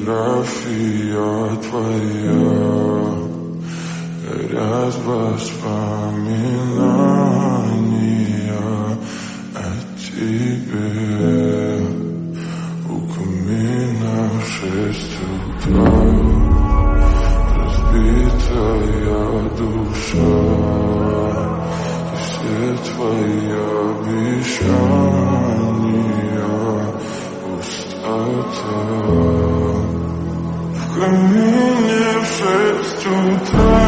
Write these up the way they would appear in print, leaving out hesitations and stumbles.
фотография твоя, ряд воспоминания о тебе. У камина в 6 утра, разбитая душа, и все твои обещания пустота. В камине в 6 утра,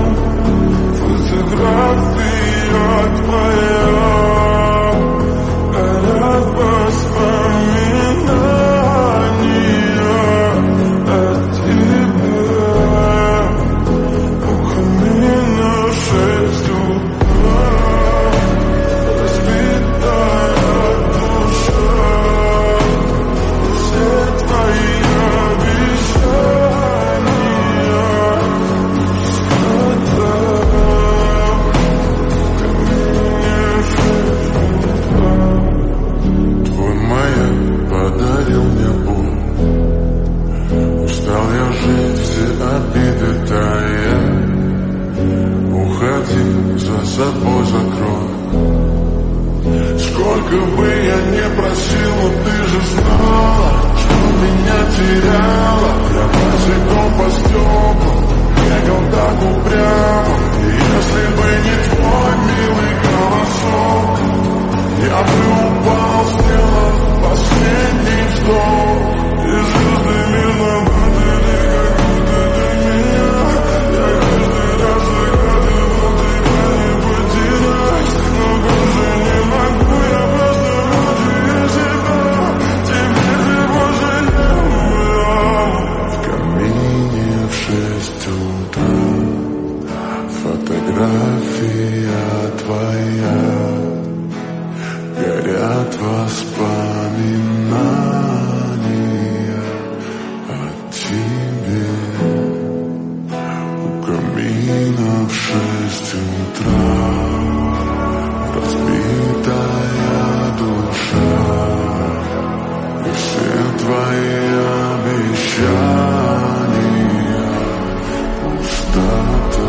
фотография твоя, горят воспоминания о тебе. У камина в 6 утра, разбитая душа, все твои обиды тая, уходи, за собой закрой. Сколько бы я не просил, но ты же знала, что меня теряла. Я босиком по стеклам бегал так упрямо, и если бы не твой милый голосок, я бы упал, сделав последний вздох. И звезды мирно были. Фотография твоя, горят воспоминания о тебе. У камина в 6 утра, разбитая душа, и все твои обещания пустота.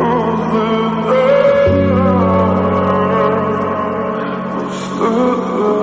Oh,